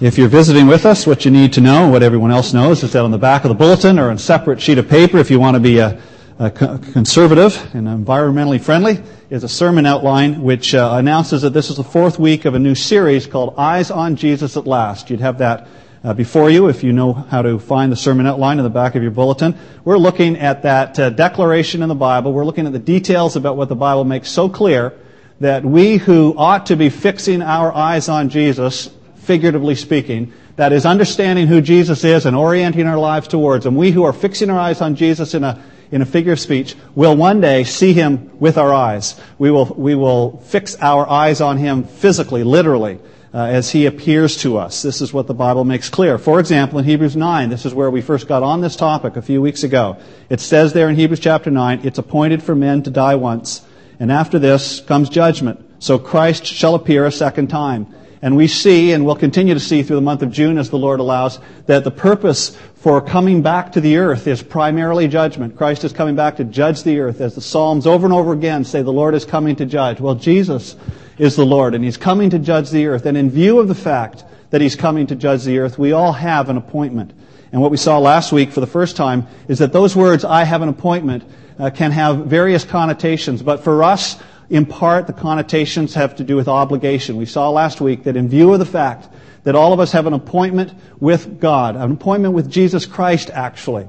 If you're visiting with us, what you need to know, what everyone else knows, is that on the back of the bulletin or on a separate sheet of paper, if you want to be a conservative and environmentally friendly, is a sermon outline which announces that this is the fourth week of a new series called Eyes on Jesus at Last. You'd have that before you if you know how to find the sermon outline in the back of your bulletin. We're looking at that declaration in the Bible. We're looking at the details about what the Bible makes so clear that we who ought to be fixing our eyes on Jesus, figuratively speaking, that is understanding who Jesus is and orienting our lives towards him, we who are fixing our eyes on Jesus in a figure of speech will one day see him with our eyes. We will fix our eyes on him physically, literally, as he appears to us. This is what the Bible makes clear. For example, in Hebrews 9, this is where we first got on this topic a few weeks ago. It says there in Hebrews chapter 9, it's appointed for men to die once, and after this comes judgment. So Christ shall appear a second time. And we see, and we'll continue to see through the month of June as the Lord allows, that the purpose for coming back to the earth is primarily judgment. Christ is coming back to judge the earth. As the Psalms over and over again say, the Lord is coming to judge. Well, Jesus is the Lord, and he's coming to judge the earth. And in view of the fact that he's coming to judge the earth, we all have an appointment. And what we saw last week for the first time is that those words, I have an appointment, can have various connotations. But for us, in part, the connotations have to do with obligation. We saw last week that in view of the fact that all of us have an appointment with God, an appointment with Jesus Christ, actually,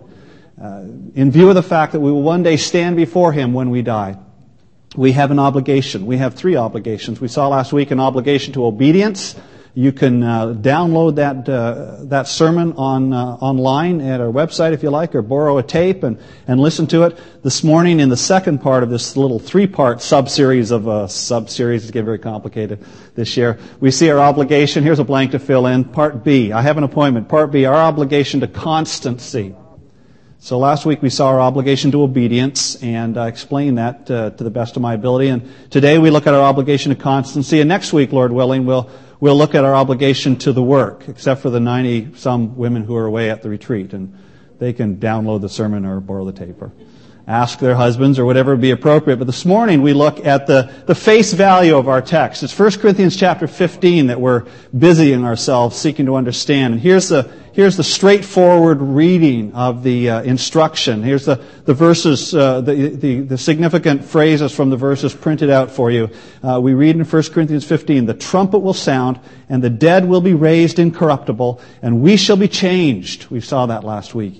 in view of the fact that we will one day stand before him when we die, we have an obligation. We have three obligations. We saw last week an obligation to obedience. You can download that sermon online at our website if you like, or borrow a tape and listen to it. This morning, in the second part of this little three-part sub-series it's getting very complicated this year, we see our obligation. Here's a blank to fill in. Part B, I have an appointment. Part B, our obligation to constancy. So last week we saw our obligation to obedience, and I explained that to the best of my ability. And today we look at our obligation to constancy, and next week, Lord willing, we'll look at our obligation to the work, except for the 90-some women who are away at the retreat, and they can download the sermon or borrow the tape or ask their husbands or whatever would be appropriate. But this morning we look at the face value of our text. It's 1 Corinthians chapter 15 that we're busying ourselves seeking to understand. And here's the straightforward reading of the instruction. Here's the verses, the significant phrases from the verses printed out for you. We read in 1 Corinthians 15, the trumpet will sound, and the dead will be raised incorruptible, and we shall be changed. We saw that last week.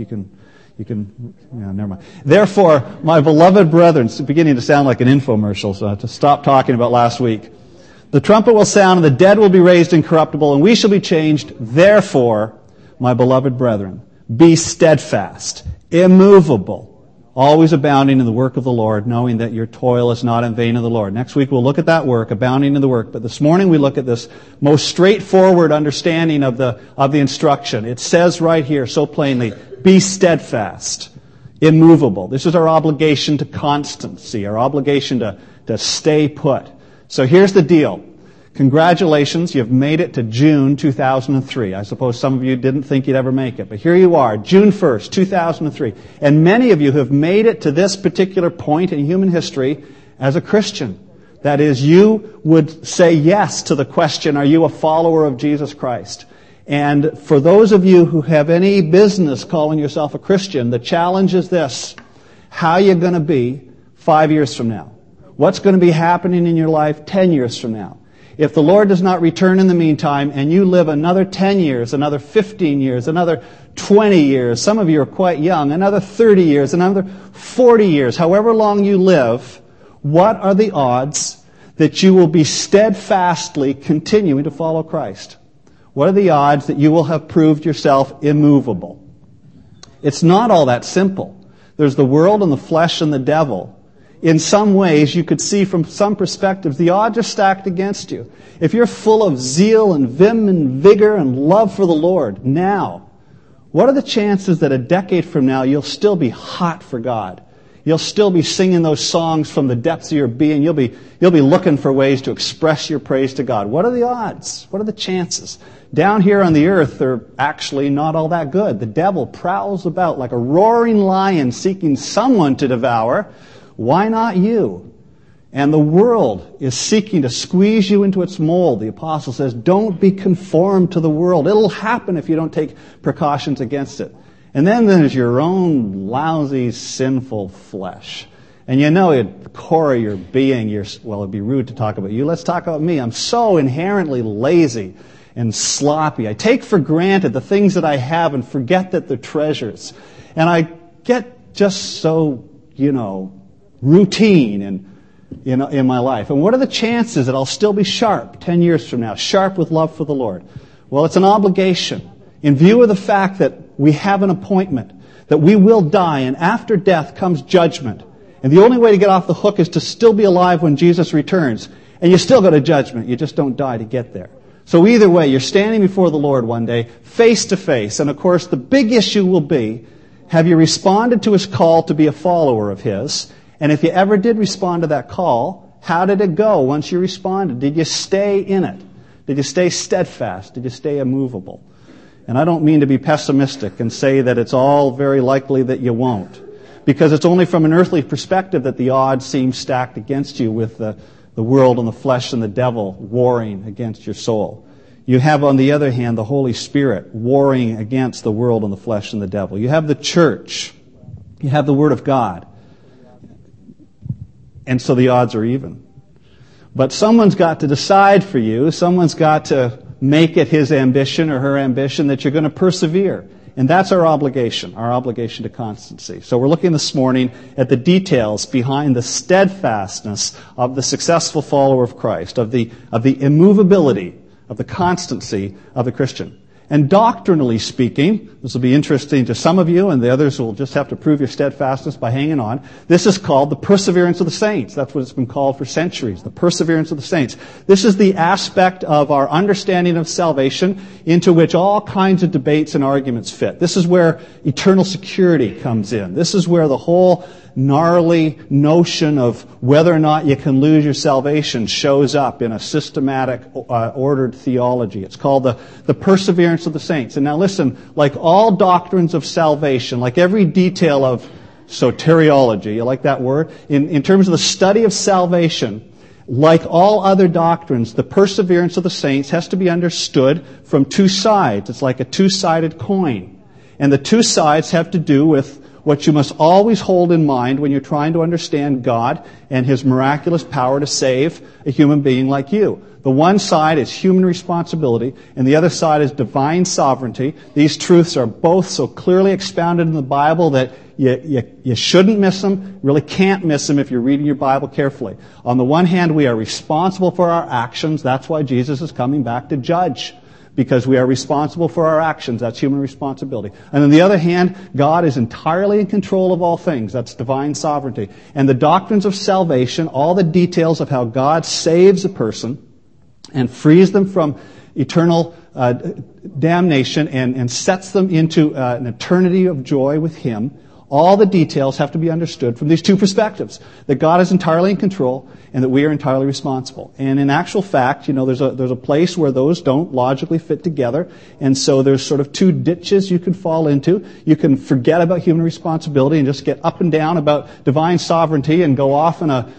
Never mind. Therefore, my beloved brethren, it's beginning to sound like an infomercial, so I have to stop talking about last week. The trumpet will sound, and the dead will be raised incorruptible, and we shall be changed. Therefore, my beloved brethren, be steadfast, immovable, always abounding in the work of the Lord, knowing that your toil is not in vain in the Lord. Next week we'll look at that work, abounding in the work. But this morning we look at this most straightforward understanding of the instruction. It says right here so plainly, be steadfast, immovable. This is our obligation to constancy, our obligation to stay put. So here's the deal. Congratulations, you've made it to June 2003. I suppose some of you didn't think you'd ever make it, but here you are, June 1st, 2003. And many of you have made it to this particular point in human history as a Christian. That is, you would say yes to the question, are you a follower of Jesus Christ? And for those of you who have any business calling yourself a Christian, the challenge is this. How are you going to be 5 years from now? What's going to be happening in your life 10 years from now? If the Lord does not return in the meantime and you live another 10 years, another 15 years, another 20 years, some of you are quite young, another 30 years, another 40 years, however long you live, what are the odds that you will be steadfastly continuing to follow Christ? What are the odds that you will have proved yourself immovable? It's not all that simple. There's the world and the flesh and the devil. In some ways, you could see from some perspectives, the odds are stacked against you. If you're full of zeal and vim and vigor and love for the Lord now, what are the chances that a decade from now you'll still be hot for God? You'll still be singing those songs from the depths of your being. You'll be looking for ways to express your praise to God. What are the odds? What are the chances? Down here on the earth, they're actually not all that good. The devil prowls about like a roaring lion seeking someone to devour. Why not you? And the world is seeking to squeeze you into its mold. The apostle says, don't be conformed to the world. It'll happen if you don't take precautions against it. And then there's your own lousy, sinful flesh. And you know, at the core of your being, well, it'd be rude to talk about you. Let's talk about me. I'm so inherently lazy and sloppy. I take for granted the things that I have and forget that they're treasures. And I get just so, routine and in my life. And what are the chances that I'll still be sharp 10 years from now, sharp with love for the Lord? Well, it's an obligation. In view of the fact that we have an appointment, that we will die, and after death comes judgment. And the only way to get off the hook is to still be alive when Jesus returns. And you still go to judgment. You just don't die to get there. So either way, you're standing before the Lord one day, face to face. And of course, the big issue will be, have you responded to His call to be a follower of His? And if you ever did respond to that call, how did it go once you responded? Did you stay in it? Did you stay steadfast? Did you stay immovable? And I don't mean to be pessimistic and say that it's all very likely that you won't. Because it's only from an earthly perspective that the odds seem stacked against you with the world and the flesh and the devil warring against your soul. You have, on the other hand, the Holy Spirit warring against the world and the flesh and the devil. You have the church. You have the Word of God. And so the odds are even. But someone's got to decide for you, someone's got to make it his ambition or her ambition that you're going to persevere. And that's our obligation to constancy. So we're looking this morning at the details behind the steadfastness of the successful follower of Christ, of the immovability, of the constancy of the Christian. And doctrinally speaking, this will be interesting to some of you, and the others will just have to prove your steadfastness by hanging on. This is called the perseverance of the saints. That's what it's been called for centuries, the perseverance of the saints. This is the aspect of our understanding of salvation into which all kinds of debates and arguments fit. This is where eternal security comes in. This is where the whole gnarly notion of whether or not you can lose your salvation shows up in a systematic, ordered theology. It's called the perseverance of the saints. And now listen, like all doctrines of salvation, like every detail of soteriology, you like that word? In terms of the study of salvation, like all other doctrines, the perseverance of the saints has to be understood from two sides. It's like a two-sided coin. And the two sides have to do with what you must always hold in mind when you're trying to understand God and His miraculous power to save a human being like you. The one side is human responsibility, and the other side is divine sovereignty. These truths are both so clearly expounded in the Bible that you shouldn't miss them, really can't miss them if you're reading your Bible carefully. On the one hand, we are responsible for our actions. That's why Jesus is coming back to judge. Because we are responsible for our actions. That's human responsibility. And on the other hand, God is entirely in control of all things. That's divine sovereignty. And the doctrines of salvation, all the details of how God saves a person and frees them from eternal damnation and sets them into an eternity of joy with Him, all the details have to be understood from these two perspectives. That God is entirely in control and that we are entirely responsible. And in actual fact, there's a place where those don't logically fit together. And so there's sort of two ditches you can fall into. You can forget about human responsibility and just get up and down about divine sovereignty and go off on an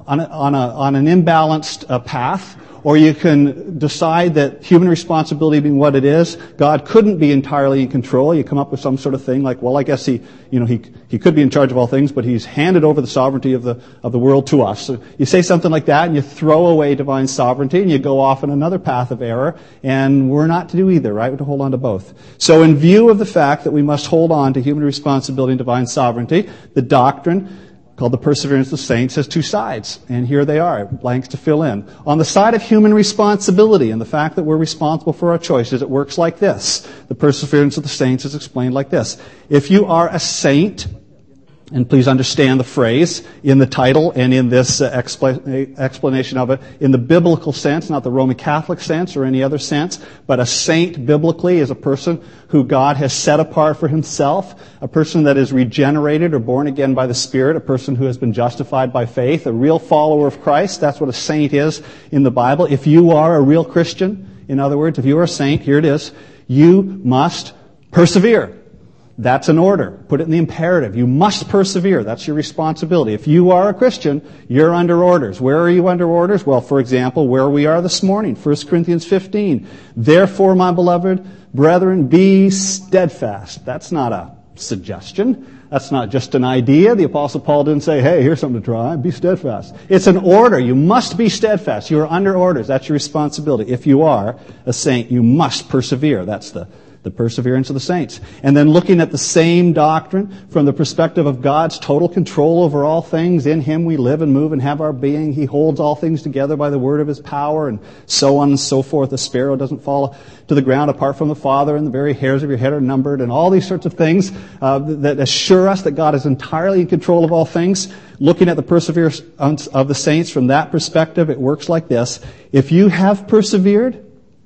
imbalanced path. Or you can decide that human responsibility being what it is, God couldn't be entirely in control. You come up with some sort of thing like, well, I guess he could be in charge of all things, but He's handed over the sovereignty of the world to us. So you say something like that, and you throw away divine sovereignty, and you go off on another path of error. And we're not to do either, right? We're to hold on to both. So in view of the fact that we must hold on to human responsibility and divine sovereignty, the doctrine called the perseverance of the saints has two sides. And here they are, blanks to fill in. On the side of human responsibility and the fact that we're responsible for our choices, it works like this. The perseverance of the saints is explained like this. If you are a saint, and please understand the phrase in the title and in this explanation of it in the biblical sense, not the Roman Catholic sense or any other sense, but a saint biblically is a person who God has set apart for Himself, a person that is regenerated or born again by the Spirit, a person who has been justified by faith, a real follower of Christ. That's what a saint is in the Bible. If you are a real Christian, in other words, if you are a saint, here it is, you must persevere. That's an order. Put it in the imperative. You must persevere. That's your responsibility. If you are a Christian, you're under orders. Where are you under orders? Well, for example, where we are this morning, 1 Corinthians 15. Therefore, my beloved brethren, be steadfast. That's not a suggestion. That's not just an idea. The Apostle Paul didn't say, hey, here's something to try. Be steadfast. It's an order. You must be steadfast. You are under orders. That's your responsibility. If you are a saint, you must persevere. That's the perseverance of the saints. And then looking at the same doctrine from the perspective of God's total control over all things. In Him we live and move and have our being. He holds all things together by the word of His power, and so on and so forth. A sparrow doesn't fall to the ground apart from the Father, and the very hairs of your head are numbered, and all these sorts of things that assure us that God is entirely in control of all things. Looking at the perseverance of the saints from that perspective, it works like this. If you have persevered,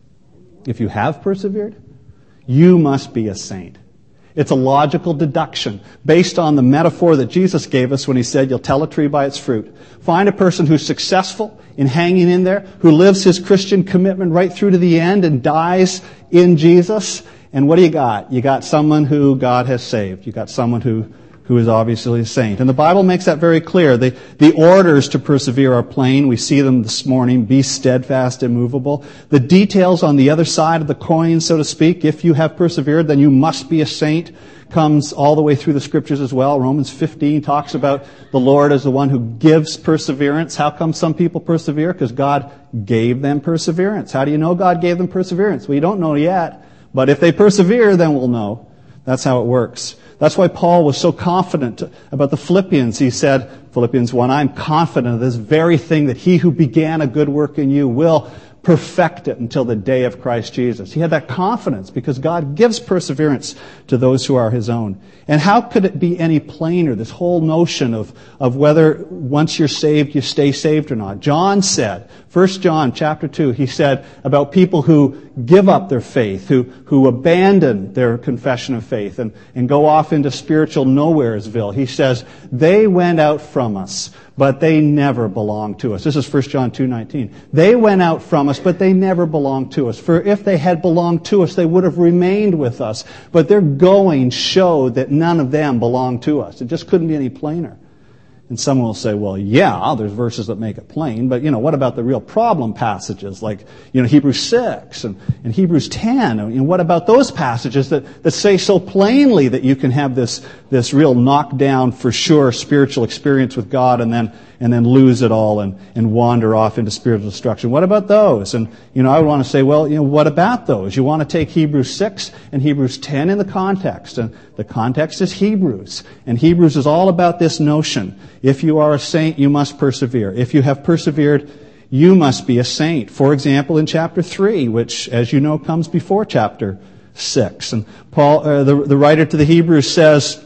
you must be a saint. It's a logical deduction based on the metaphor that Jesus gave us when He said, you'll tell a tree by its fruit. Find a person who's successful in hanging in there, who lives his Christian commitment right through to the end and dies in Jesus. And what do you got? You got someone who God has saved. You got someone who is obviously a saint. And the Bible makes that very clear. The orders to persevere are plain. We see them this morning. Be steadfast, immovable. The details on the other side of the coin, so to speak, if you have persevered, then you must be a saint, comes all the way through the Scriptures as well. Romans 15 talks about the Lord as the one who gives perseverance. How come some people persevere? Because God gave them perseverance. How do you know God gave them perseverance? Well, you don't know yet. But if they persevere, then we'll know. That's how it works. That's why Paul was so confident about the Philippians. He said, Philippians 1, I'm confident of this very thing, that He who began a good work in you will perfect it until the day of Christ Jesus. He had that confidence because God gives perseverance to those who are His own. And how could it be any plainer, this whole notion of whether once you're saved, you stay saved or not? John said, 1 John chapter 2, he said about people who give up their faith, who abandon their confession of faith and go off into spiritual nowheresville. He says, they went out from us, but they never belonged to us. This is 1 John 2:19. They went out from us, but they never belonged to us. For if they had belonged to us, they would have remained with us. But their going showed that none of them belonged to us. It just couldn't be any plainer. And someone will say, well, yeah, there's verses that make it plain, but, what about the real problem passages like, Hebrews 6 and Hebrews 10? And what about those passages that say so plainly that you can have this real knockdown for sure spiritual experience with God and then lose it all and wander off into spiritual destruction? What about those? And, I would want to say, well, what about those? You want to take Hebrews 6 and Hebrews 10 in the context. And the context is Hebrews. And Hebrews is all about this notion. If you are a saint, you must persevere. If you have persevered, you must be a saint. For example, in chapter 3, which, as you know, comes before chapter 6. And Paul, the writer to the Hebrews says,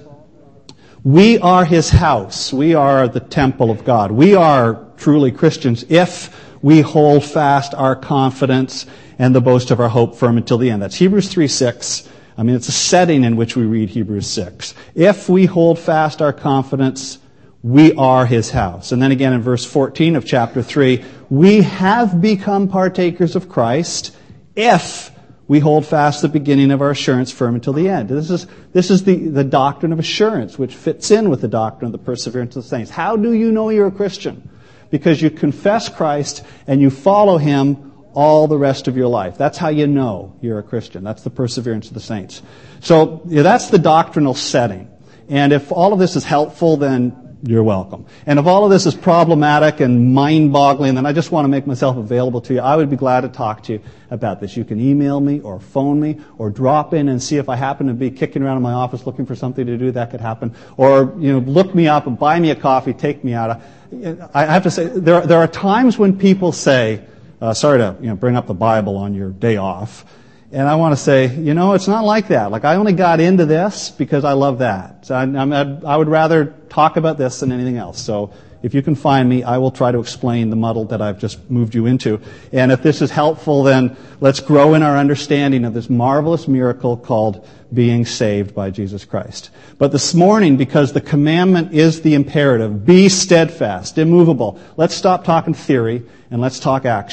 we are His house. We are the temple of God. We are truly Christians if we hold fast our confidence and the boast of our hope firm until the end. That's Hebrews 3:6. It's a setting in which we read Hebrews 6. If we hold fast our confidence, we are His house. And then again in verse 14 of chapter 3, we have become partakers of Christ if we hold fast the beginning of our assurance firm until the end. This is the doctrine of assurance, which fits in with the doctrine of the perseverance of the saints. How do you know you're a Christian? Because you confess Christ and you follow Him all the rest of your life. That's how you know you're a Christian. That's the perseverance of the saints. So that's the doctrinal setting. And if all of this is helpful, then you're welcome. And if all of this is problematic and mind-boggling, then I just want to make myself available to you. I would be glad to talk to you about this. You can email me or phone me or drop in and see if I happen to be kicking around in my office looking for something to do. That could happen. Or, look me up and buy me a coffee, take me out. I have to say, there are times when people say, sorry to bring up the Bible on your day off. And I want to say, it's not like that. Like, I only got into this because I love that. So I would rather talk about this than anything else. So if you can find me, I will try to explain the muddle that I've just moved you into. And if this is helpful, then let's grow in our understanding of this marvelous miracle called being saved by Jesus Christ. But this morning, because the commandment is the imperative, be steadfast, immovable. Let's stop talking theory and let's talk action.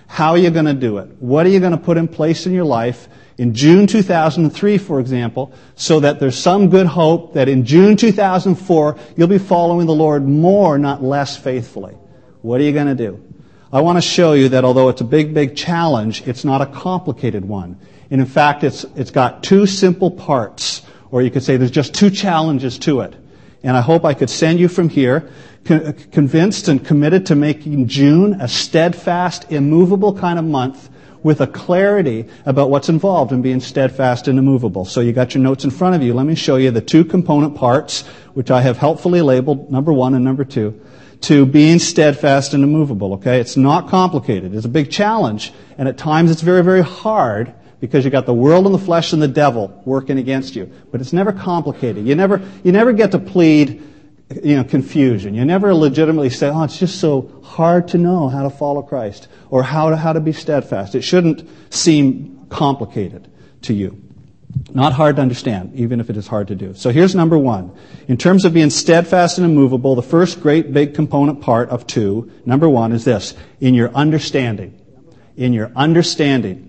How are you going to do it? What are you going to put in place in your life in June 2003, for example, so that there's some good hope that in June 2004 you'll be following the Lord more, not less faithfully? What are you going to do? I want to show you that although it's a big, big challenge, it's not a complicated one. And in fact, it's got two simple parts, or you could say there's just two challenges to it. And I hope I could send you from here convinced and committed to making June a steadfast, immovable kind of month with a clarity about what's involved in being steadfast and immovable. So you got your notes in front of you. Let me show you the two component parts, which I have helpfully labeled number 1 and number 2, to being steadfast and immovable, okay? It's not complicated. It's a big challenge, and at times it's very, very hard because you got the world and the flesh and the devil working against you. But it's never complicated. You never get to plead, confusion. You never legitimately say, oh, it's just so hard to know how to follow Christ or how to be steadfast. It shouldn't seem complicated to you. Not hard to understand, even if it is hard to do. So here's number 1. In terms of being steadfast and immovable, the first great big component part of 2, number 1 is this: in your understanding. In your understanding.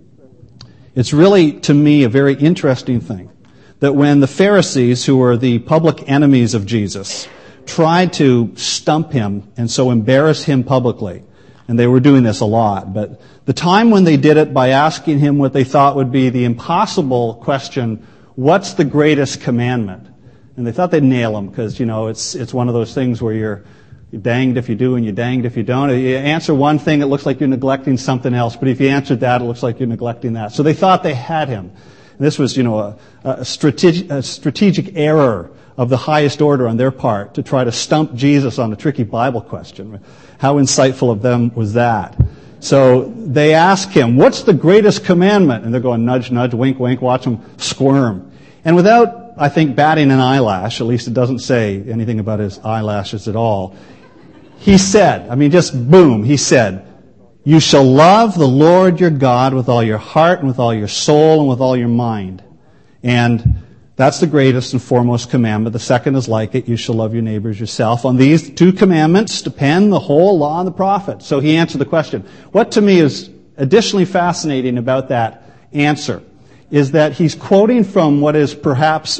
It's really, to me, a very interesting thing that when the Pharisees, who were the public enemies of Jesus, tried to stump him and so embarrass him publicly, and they were doing this a lot, but the time when they did it by asking him what they thought would be the impossible question, what's the greatest commandment? And they thought they'd nail him because, it's one of those things where you're danged if you do and you're danged if you don't. If you answer one thing, it looks like you're neglecting something else, but if you answered that, it looks like you're neglecting that. So they thought they had him. And this was, a strategic error of the highest order on their part to try to stump Jesus on a tricky Bible question. How insightful of them was that? So they ask him, what's the greatest commandment? And they're going, nudge, nudge, wink, wink, watch them squirm. And without, I think, batting an eyelash, at least it doesn't say anything about his eyelashes at all, he said, just boom, he said, you shall love the Lord your God with all your heart and with all your soul and with all your mind. And that's the greatest and foremost commandment. The second is like it. You shall love your neighbors yourself. On these two commandments depend the whole law and the prophets. So he answered the question. What to me is additionally fascinating about that answer is that he's quoting from what was perhaps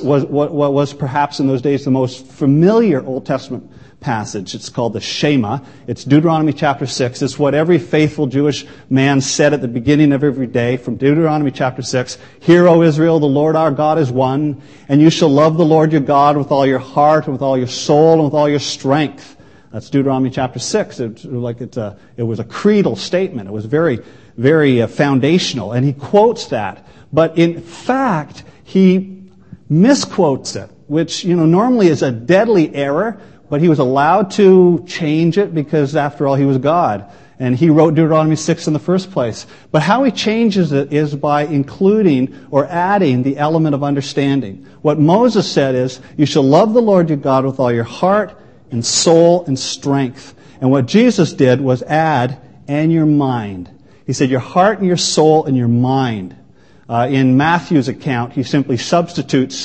in those days the most familiar Old Testament passage. It's called the Shema. It's Deuteronomy chapter 6. It's what every faithful Jewish man said at the beginning of every day from Deuteronomy chapter 6. Hear, O Israel, the Lord our God is one, and you shall love the Lord your God with all your heart and with all your soul and with all your strength. That's Deuteronomy chapter 6. It was a creedal statement. It was very, very foundational. And he quotes that. But in fact, he misquotes it, which, normally is a deadly error. But he was allowed to change it because, after all, he was God. And he wrote Deuteronomy 6 in the first place. But how he changes it is by including or adding the element of understanding. What Moses said is, you shall love the Lord your God with all your heart and soul and strength. And what Jesus did was add, and your mind. He said, your heart and your soul and your mind. In Matthew's account, he simply substitutes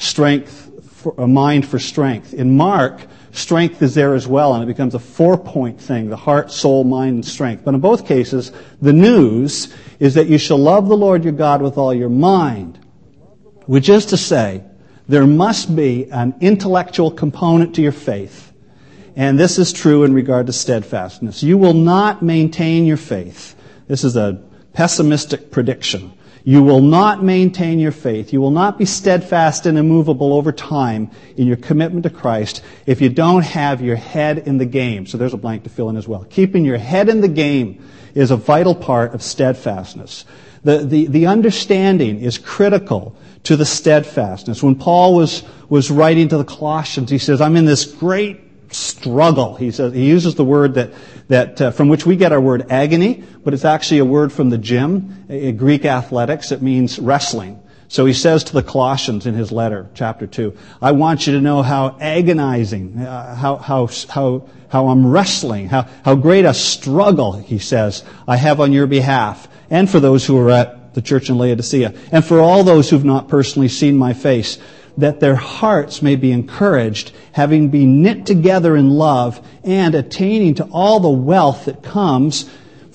mind for strength. In Mark, strength is there as well, and it becomes a 4-point thing, the heart, soul, mind, and strength. But in both cases, the news is that you shall love the Lord your God with all your mind, which is to say, there must be an intellectual component to your faith. And this is true in regard to steadfastness. You will not maintain your faith. This is a pessimistic prediction. You will not maintain your faith. You will not be steadfast and immovable over time in your commitment to Christ if you don't have your head in the game. So there's a blank to fill in as well. Keeping your head in the game is a vital part of steadfastness. The understanding is critical to the steadfastness. When Paul was writing to the Colossians, he says, I'm in this great struggle. He says, he uses the word that from which we get our word agony, but it's actually a word from the gym, Greek athletics. It means wrestling. So he says to the Colossians in his letter, chapter 2, I want you to know how agonizing, how I'm wrestling, how great a struggle, he says, I have on your behalf, and for those who are at the church in Laodicea, and for all those who've not personally seen my face, that their hearts may be encouraged, having been knit together in love, and attaining to all the wealth that comes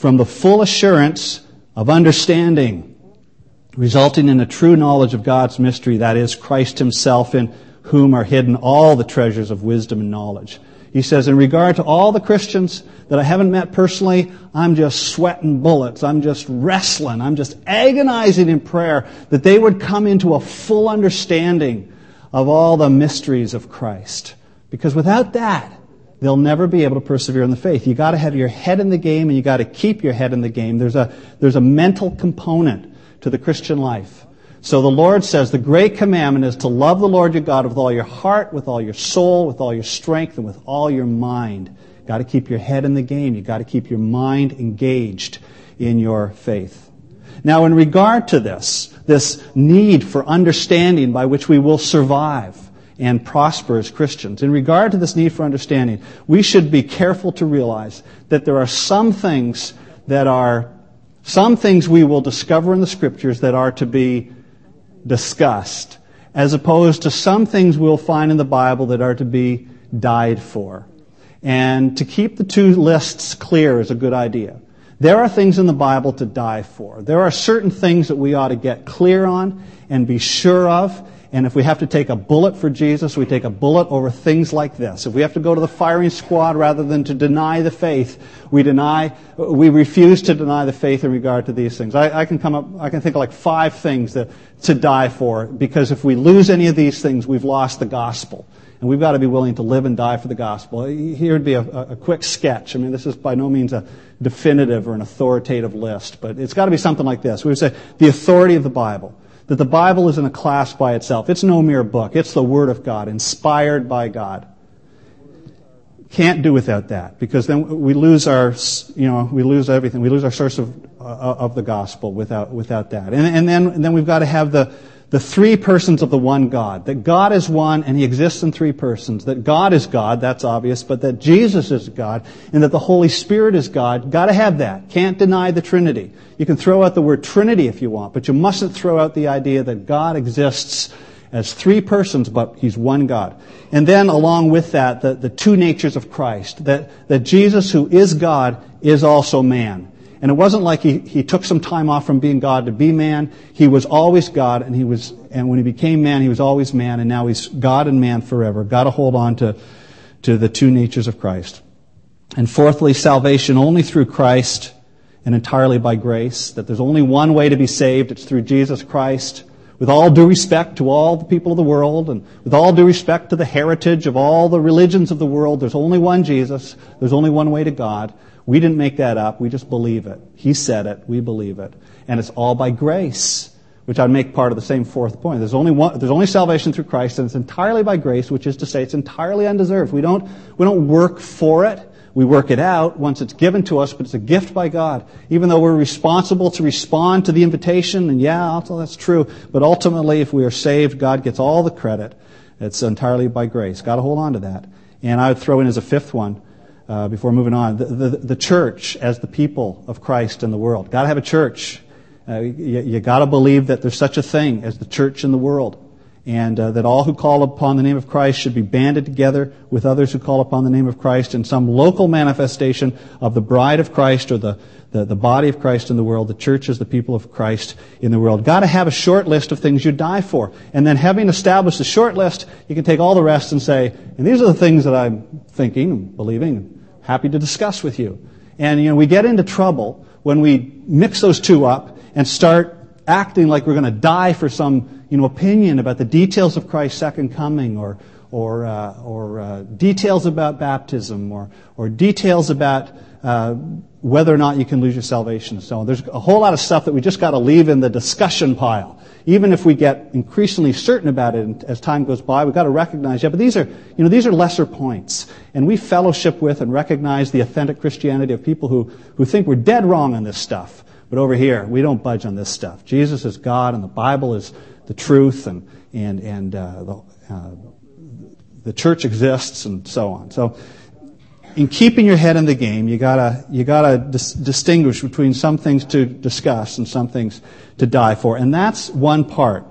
from the full assurance of understanding, resulting in a true knowledge of God's mystery, that is, Christ Himself, in whom are hidden all the treasures of wisdom and knowledge. He says, in regard to all the Christians that I haven't met personally, I'm just sweating bullets. I'm just wrestling. I'm just agonizing in prayer that they would come into a full understanding of all the mysteries of Christ. Because without that, they'll never be able to persevere in the faith. You've got to have your head in the game, and you've got to keep your head in the game. There's a mental component to the Christian life. So the Lord says the great commandment is to love the Lord your God with all your heart, with all your soul, with all your strength, and with all your mind. You've got to keep your head in the game. You've got to keep your mind engaged in your faith. Now, in regard to this need for understanding by which we will survive and prosper as Christians, in regard to this need for understanding, we should be careful to realize that there are some things we will discover in the Scriptures that are to be discussed, as opposed to some things we'll find in the Bible that are to be died for. And to keep the two lists clear is a good idea. There are things in the Bible to die for. There are certain things that we ought to get clear on and be sure of. And if we have to take a bullet for Jesus, we take a bullet over things like this. If we have to go to the firing squad rather than to deny the faith, we refuse to deny the faith in regard to these things. I can think of like 5 things to die for, because if we lose any of these things, we've lost the gospel. And we've got to be willing to live and die for the gospel. Here would be a quick sketch. I mean, this is by no means a definitive or an authoritative list, but it's got to be something like this. We would say the authority of the Bible. That the Bible isn't a class by itself. It's no mere book. It's the Word of God, inspired by God. Can't do without that, because then we lose we lose everything. We lose our source of the gospel without that. And then we've got to have the 3 persons of the one God. That God is one and He exists in 3 persons. That God is God, that's obvious, but that Jesus is God and that the Holy Spirit is God. Got to have that. Can't deny the Trinity. You can throw out the word Trinity if you want, but you mustn't throw out the idea that God exists as 3 persons, but He's one God. And then along with that, the 2 natures of Christ. That Jesus, who is God, is also man. And it wasn't like he took some time off from being God to be man. He was always God, and when He became man, He was always man, and now He's God and man forever. Got to hold on to the 2 natures of Christ. And fourthly, salvation only through Christ and entirely by grace. That there's only one way to be saved. It's through Jesus Christ. With all due respect to all the people of the world, and with all due respect to the heritage of all the religions of the world, there's only one Jesus. There's only one way to God. We didn't make that up. We just believe it. He said it. We believe it. And it's all by grace, which I'd make part of the same 4th point. There's only salvation through Christ, and it's entirely by grace, which is to say it's entirely undeserved. We don't work for it. We work it out once it's given to us, but it's a gift by God. Even though we're responsible to respond to the invitation, and that's true. But ultimately, if we are saved, God gets all the credit. It's entirely by grace. Got to hold on to that. And I would throw in as a 5th one, before moving on, the church as the people of Christ in the world. Got to have a church. You got to believe that there's such a thing as the church in the world, and that all who call upon the name of Christ should be banded together with others who call upon the name of Christ in some local manifestation of the bride of Christ, or the body of Christ in the world. The church is the people of Christ in the world. Got to have a short list of things you die for. And then having established a short list, you can take all the rest and say, and these are the things that I'm thinking and believing and happy to discuss with you. And we get into trouble when we mix those 2 up and start acting like we're going to die for some opinion about the details of Christ's second coming, or details about baptism, or details about whether or not you can lose your salvation and so on. There's a whole lot of stuff that we just got to leave in the discussion pile. Even if we get increasingly certain about it, and as time goes by, we've got to recognize, but these are lesser points. And we fellowship with and recognize the authentic Christianity of people who think we're dead wrong on this stuff. But over here, we don't budge on this stuff. Jesus is God, and the Bible is the truth, and the church exists, and so on. So, in keeping your head in the game, you gotta distinguish between some things to discuss and some things to die for, and that's one part.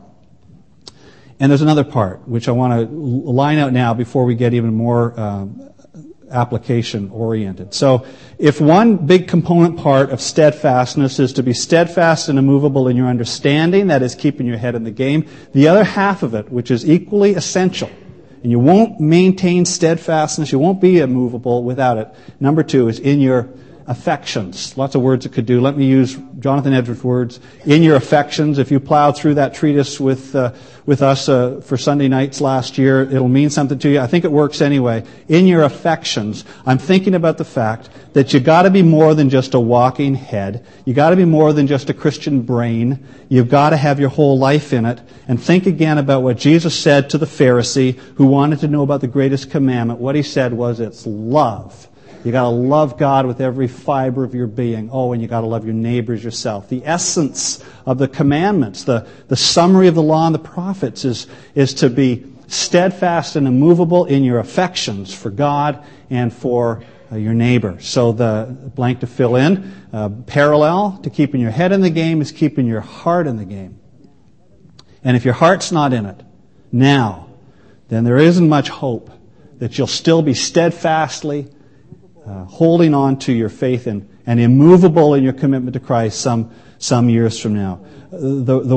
And there's another part which I want to line out now before we get even more application oriented. So if one big component part of steadfastness is to be steadfast and immovable in your understanding, that is keeping your head in the game, the other half of it, which is equally essential, and you won't maintain steadfastness, you won't be immovable without it. Number 2 is in your affections. Lots of words it could do. Let me use Jonathan Edwards' words. In your affections. If you plowed through that treatise with us for Sunday nights last year, it'll mean something to you. I think it works anyway. In your affections. I'm thinking about the fact that you got to be more than just a walking head. You got to be more than just a Christian brain. You've got to have your whole life in it. And think again about what Jesus said to the Pharisee who wanted to know about the greatest commandment. What he said was, it's love. You got to love God with every fiber of your being. Oh, and you got to love your neighbors yourself. The essence of the commandments, the summary of the law and the prophets is to be steadfast and immovable in your affections for God and for your neighbor. So the blank to fill in, parallel to keeping your head in the game is keeping your heart in the game. And if your heart's not in it now, then there isn't much hope that you'll still be steadfastly holding on to your faith and immovable in your commitment to Christ some years from now. The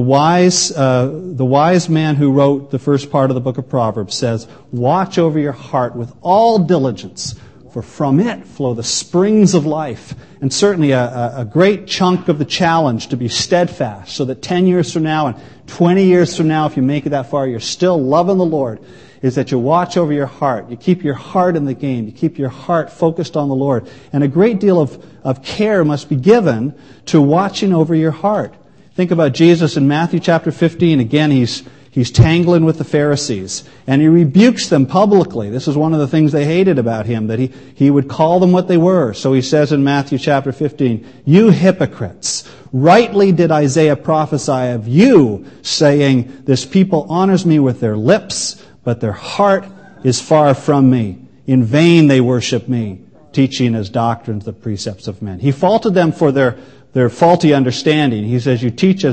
wise man who wrote the first part of the book of Proverbs says, "Watch over your heart with all diligence, for from it flow the springs of life." And certainly a great chunk of the challenge to be steadfast, so that 10 years from now and 20 years from now, if you make it that far, you're still loving the Lord, is that you watch over your heart. You keep your heart in the game. You keep your heart focused on the Lord. And a great deal of care must be given to watching over your heart. Think about Jesus in Matthew chapter 15. Again, he's tangling with the Pharisees. And he rebukes them publicly. This is one of the things they hated about him, that he would call them what they were. So he says in Matthew chapter 15, "You hypocrites, rightly did Isaiah prophesy of you, saying, 'This people honors me with their lips, but their heart is far from me. In vain they worship me, teaching as doctrines the precepts of men.'" He faulted them for their faulty understanding. He says, you teach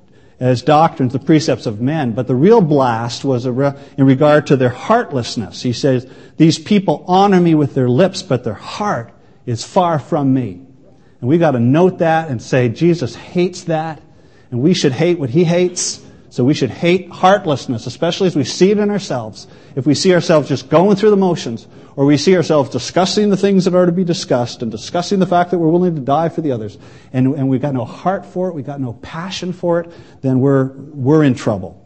as doctrines the precepts of men. But the real blast was in regard to their heartlessness. He says, "These people honor me with their lips, but their heart is far from me." And we've got to note that and say, Jesus hates that, and we should hate what he hates. So we should hate heartlessness, especially as we see it in ourselves. If we see ourselves just going through the motions, or we see ourselves discussing the things that are to be discussed and discussing the fact that we're willing to die for the others, and we've got no heart for it, we've got no passion for it, then we're in trouble.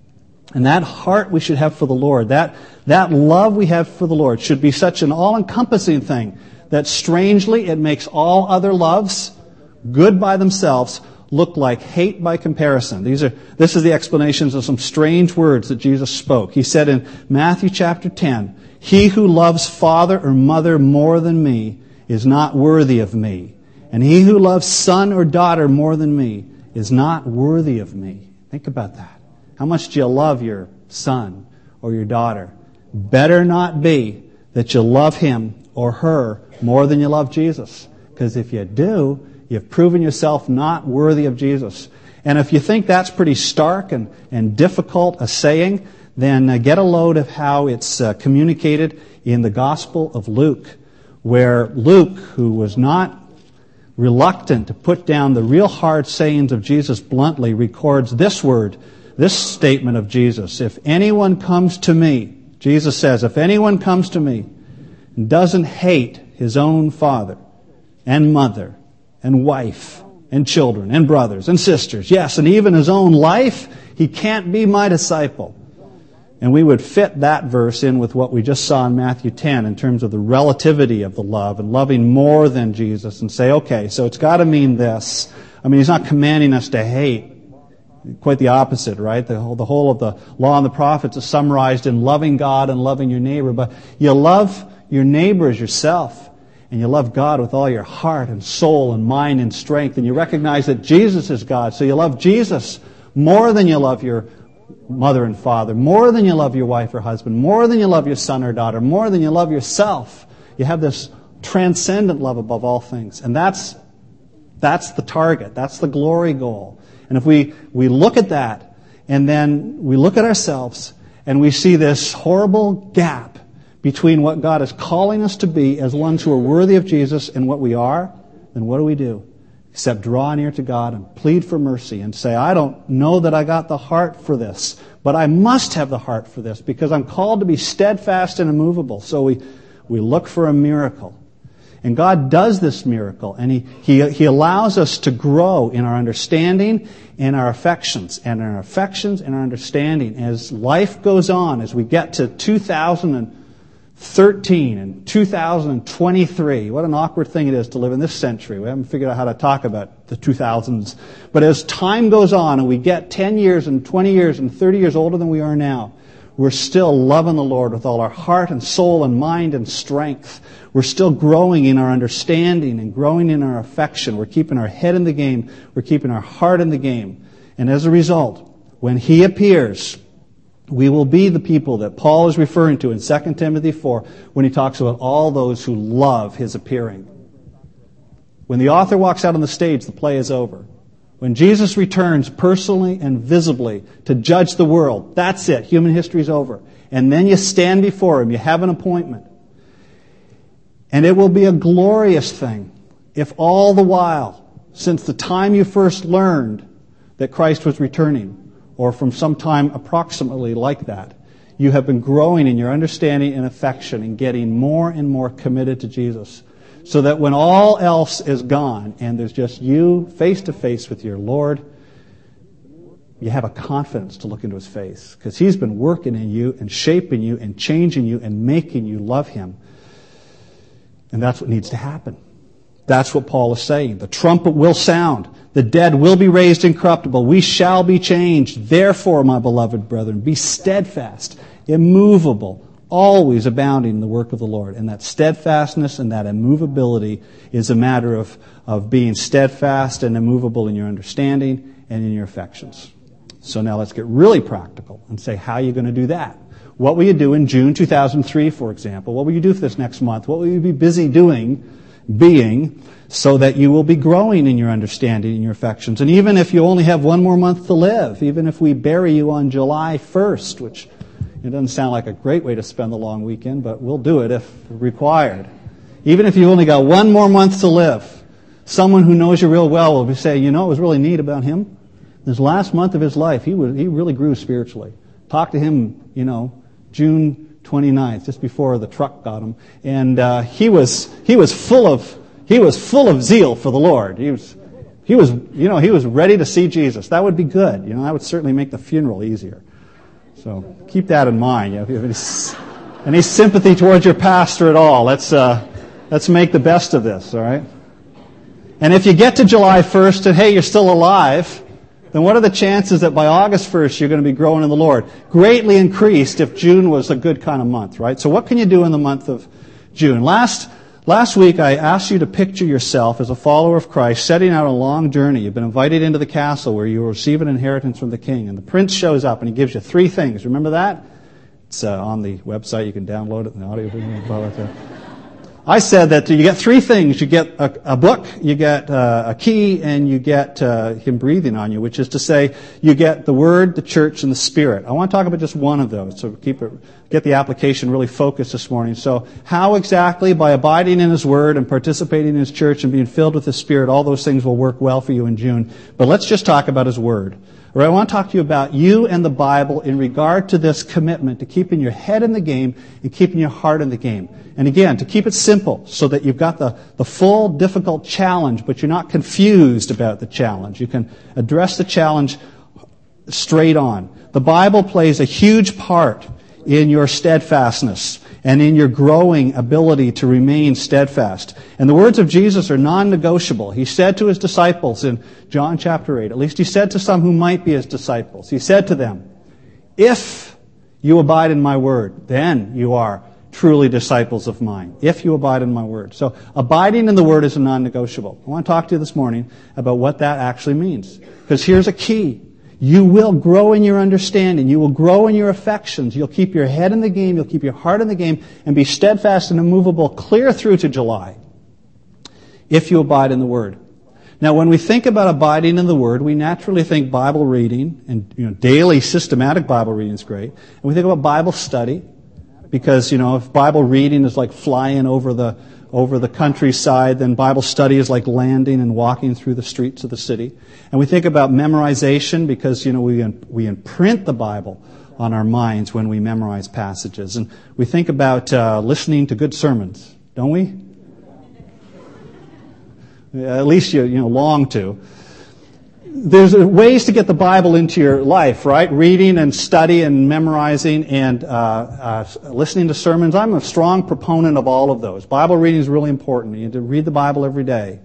And that heart we should have for the Lord, that love we have for the Lord should be such an all-encompassing thing that strangely it makes all other loves, good by themselves, look like hate by comparison. This is the explanations of some strange words that Jesus spoke. He said in Matthew chapter 10, "He who loves father or mother more than me is not worthy of me. And he who loves son or daughter more than me is not worthy of me." Think about that. How much do you love your son or your daughter? Better not be that you love him or her more than you love Jesus. Because if you do, you've proven yourself not worthy of Jesus. And if you think that's pretty stark and difficult a saying, then get a load of how it's communicated in the Gospel of Luke, where Luke, who was not reluctant to put down the real hard sayings of Jesus bluntly, records this word, this statement of Jesus. "If anyone comes to me," Jesus says, "if anyone comes to me and doesn't hate his own father and mother and wife and children and brothers and sisters, yes, and even his own life, he can't be my disciple." And we would fit that verse in with what we just saw in Matthew 10 in terms of the relativity of the love and loving more than Jesus, and say, okay, so it's got to mean this. I mean, he's not commanding us to hate. Quite the opposite, right? The whole of the law and the prophets is summarized in loving God and loving your neighbor. But you love your neighbor as yourself, and you love God with all your heart and soul and mind and strength, and you recognize that Jesus is God. So you love Jesus more than you love your mother and father, more than you love your wife or husband, more than you love your son or daughter, more than you love yourself. You have this transcendent love above all things. And that's the target. That's the glory goal. And if we look at that, and then we look at ourselves, and we see this horrible gap between what God is calling us to be as ones who are worthy of Jesus and what we are, then what do? Except draw near to God and plead for mercy and say, I don't know that I got the heart for this, but I must have the heart for this because I'm called to be steadfast and immovable. So we look for a miracle. And God does this miracle, and He allows us to grow in our understanding and our affections, and our affections and our understanding as life goes on, as we get to 2013 and 2023. What an awkward thing it is to live in this century. We haven't figured out how to talk about the 2000s. But as time goes on and we get 10 years and 20 years and 30 years older than we are now, we're still loving the Lord with all our heart and soul and mind and strength. We're still growing in our understanding and growing in our affection. We're keeping our head in the game. We're keeping our heart in the game. And as a result, when He appears, we will be the people that Paul is referring to in 2 Timothy 4 when he talks about all those who love His appearing. When the author walks out on the stage, the play is over. When Jesus returns personally and visibly to judge the world, that's it. Human history is over. And then you stand before Him. You have an appointment. And it will be a glorious thing if all the while, since the time you first learned that Christ was returning, or from some time approximately like that, you have been growing in your understanding and affection and getting more and more committed to Jesus. So that when all else is gone and there's just you face to face with your Lord, you have a confidence to look into His face. Because He's been working in you and shaping you and changing you and making you love Him. And that's what needs to happen. That's what Paul is saying. The trumpet will sound. The dead will be raised incorruptible. We shall be changed. Therefore, my beloved brethren, be steadfast, immovable, always abounding in the work of the Lord. And that steadfastness and that immovability is a matter of being steadfast and immovable in your understanding and in your affections. So now let's get really practical and say, how are you going to do that? What will you do in June 2003, for example? What will you do for this next month? What will you be busy being, so that you will be growing in your understanding and your affections? And even if you only have one more month to live, even if we bury you on July 1st, which it doesn't sound like a great way to spend the long weekend, but we'll do it if required. Even if you only got one more month to live, someone who knows you real well will be saying, you know, it was really neat about him. This last month of his life, he really grew spiritually. Talk to him, June 29th, just before the truck got him, and he was full of zeal for the Lord. He was ready to see Jesus. That would be good. That would certainly make the funeral easier. So keep that in mind. If you have any sympathy towards your pastor at all, let's make the best of this. All right. And if you get to July 1st and hey, you're still alive, then what are the chances that by August 1st you're going to be growing in the Lord? Greatly increased if June was a good kind of month, right? So what can you do in the month of June? Last week I asked you to picture yourself as a follower of Christ setting out a long journey. You've been invited into the castle where you will receive an inheritance from the king. And the prince shows up and he gives you 3 things. Remember that? It's on the website. You can download it in the audio. I said that you get 3 things. You get a book, you get a key, and you get Him breathing on you, which is to say you get the Word, the Church, and the Spirit. I want to talk about just one of those, so get the application really focused this morning. So how exactly, by abiding in His Word and participating in His Church and being filled with His Spirit, all those things will work well for you in June. But let's just talk about His Word. All right, I want to talk to you about you and the Bible in regard to this commitment to keeping your head in the game and keeping your heart in the game. And again, to keep it simple so that you've got the full difficult challenge, but you're not confused about the challenge. You can address the challenge straight on. The Bible plays a huge part in your steadfastness and in your growing ability to remain steadfast. And the words of Jesus are non-negotiable. He said to His disciples in John chapter 8, at least He said to some who might be His disciples, He said to them, if you abide in my word, then you are truly disciples of mine, if you abide in my word. So abiding in the word is a non-negotiable. I want to talk to you this morning about what that actually means. Because here's a key. You will grow in your understanding. You will grow in your affections. You'll keep your head in the game. You'll keep your heart in the game and be steadfast and immovable clear through to July if you abide in the Word. Now, when we think about abiding in the Word, we naturally think Bible reading and daily systematic Bible reading is great. And we think about Bible study. Because, if Bible reading is like flying over the countryside, then Bible study is like landing and walking through the streets of the city. And we think about memorization because, we imprint the Bible on our minds when we memorize passages. And we think about listening to good sermons, don't we? At least you long to. There's ways to get the Bible into your life, right? Reading and study and memorizing and listening to sermons. I'm a strong proponent of all of those. Bible reading is really important. You need to read the Bible every day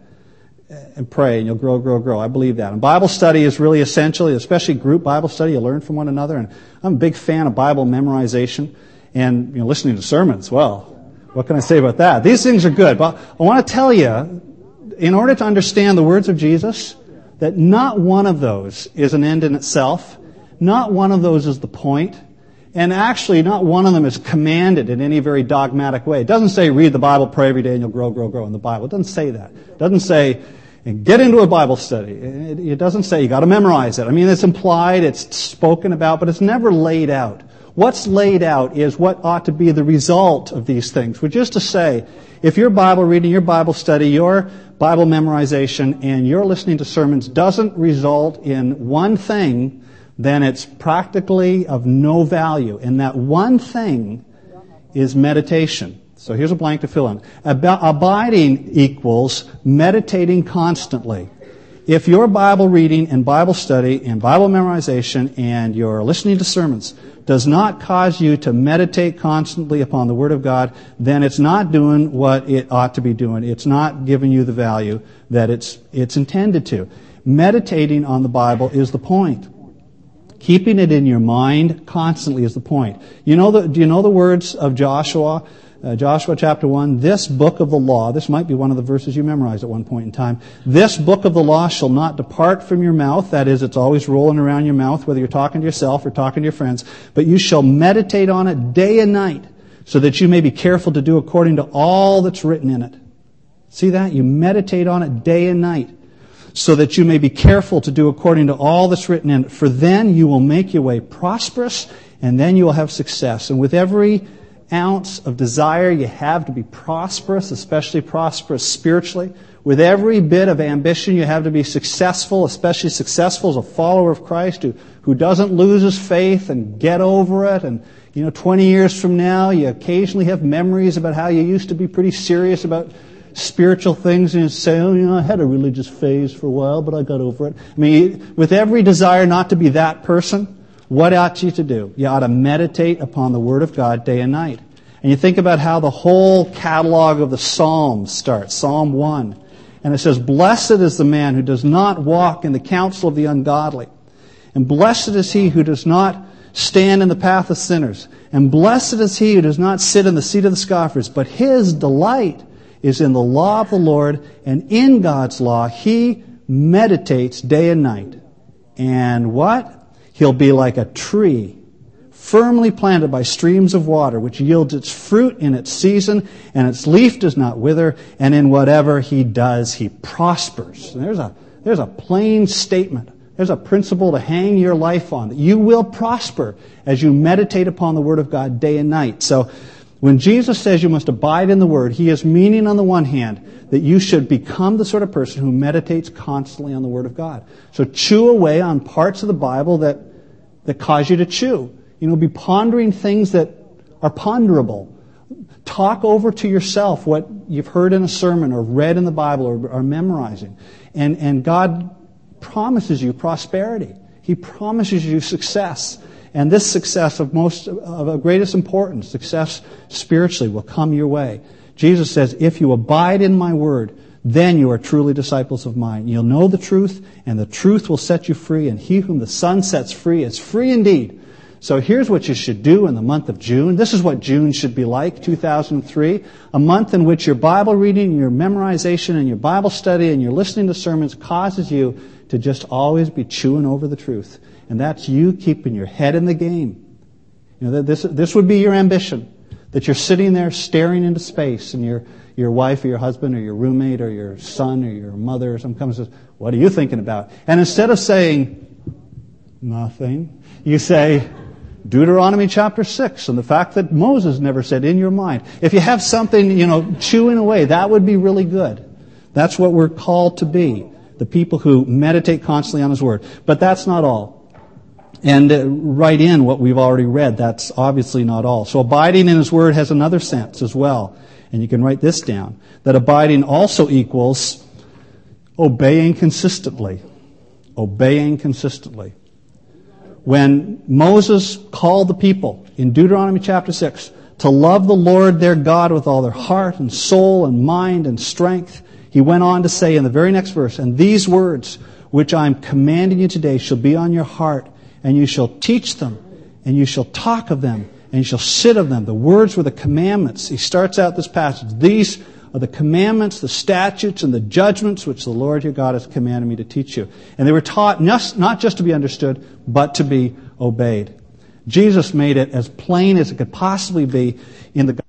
and pray, and you'll grow. I believe that. And Bible study is really essential, especially group Bible study. You learn from one another. And I'm a big fan of Bible memorization and listening to sermons. Well, what can I say about that? These things are good. But I want to tell you, in order to understand the words of Jesus, that not one of those is an end in itself. Not one of those is the point. And actually, not one of them is commanded in any very dogmatic way. It doesn't say, read the Bible, pray every day, and you'll grow in the Bible. It doesn't say that. It doesn't say, get into a Bible study. It doesn't say, you got to memorize it. I mean, it's implied, it's spoken about, but it's never laid out. What's laid out is what ought to be the result of these things, which is to say, if your Bible reading, your Bible study, your Bible memorization, and your listening to sermons doesn't result in one thing, then it's practically of no value. And that one thing is meditation. So here's a blank to fill in. Abiding equals meditating constantly. If your Bible reading and Bible study and Bible memorization and your listening to sermons does not cause you to meditate constantly upon the Word of God, then it's not doing what it ought to be doing. It's not giving you the value that it's intended to. Meditating on the Bible is the point. Keeping it in your mind constantly is the point. Do you know the words of Joshua? Joshua chapter 1, this book of the law, this might be one of the verses you memorized at one point in time. This book of the law shall not depart from your mouth. That is, it's always rolling around your mouth, whether you're talking to yourself or talking to your friends. But you shall meditate on it day and night, so that you may be careful to do according to all that's written in it. See that? You meditate on it day and night, so that you may be careful to do according to all that's written in it. For then you will make your way prosperous, and then you will have success. And with every ounce of desire you have to be prosperous, especially prosperous spiritually, with every bit of ambition you have to be successful, especially successful as a follower of Christ who doesn't lose his faith and get over it. And 20 years from now, you occasionally have memories about how you used to be pretty serious about spiritual things, and you say, I had a religious phase for a while, but I got over it. I mean, with every desire not to be that person, what ought you to do? You ought to meditate upon the Word of God day and night. And you think about how the whole catalog of the Psalms starts. Psalm 1. And it says, blessed is the man who does not walk in the counsel of the ungodly. And blessed is he who does not stand in the path of sinners. And blessed is he who does not sit in the seat of the scoffers. But his delight is in the law of the Lord. And in God's law he meditates day and night. And what? He'll be like a tree, firmly planted by streams of water, which yields its fruit in its season, and its leaf does not wither, and in whatever he does, he prospers. And there's a plain statement. There's a principle to hang your life on, that you will prosper as you meditate upon the Word of God day and night. So when Jesus says you must abide in the Word, he is meaning on the one hand that you should become the sort of person who meditates constantly on the Word of God. So chew away on parts of the Bible that cause you to chew. Be pondering things that are ponderable. Talk over to yourself what you've heard in a sermon or read in the Bible or memorizing. And God promises you prosperity. He promises you success. And this success of greatest importance, success spiritually, will come your way. Jesus says, if you abide in my word, then you are truly disciples of mine. You'll know the truth, and the truth will set you free. And he whom the Son sets free is free indeed. So here's what you should do in the month of June. This is what June should be like, 2003. A month in which your Bible reading, your memorization, and your Bible study, and your listening to sermons causes you to just always be chewing over the truth. And that's you keeping your head in the game. This would be your ambition. That you're sitting there staring into space, and your wife or your husband or your roommate or your son or your mother or someone comes and says, what are you thinking about? And instead of saying, nothing, you say, Deuteronomy chapter 6, and the fact that Moses never said in your mind. If you have something, chewing away, that would be really good. That's what we're called to be, the people who meditate constantly on His Word. But that's not all. And write in what we've already read. That's obviously not all. So abiding in His Word has another sense as well. And you can write this down, that abiding also equals obeying consistently. Obeying consistently. When Moses called the people in Deuteronomy chapter 6 to love the Lord their God with all their heart and soul and mind and strength, he went on to say in the very next verse, and these words which I am commanding you today shall be on your heart, and you shall teach them, and you shall talk of them, and you shall sit of them. The words were the commandments. He starts out this passage. These are the commandments, the statutes, and the judgments which the Lord your God has commanded me to teach you. And they were taught not just to be understood, but to be obeyed. Jesus made it as plain as it could possibly be in the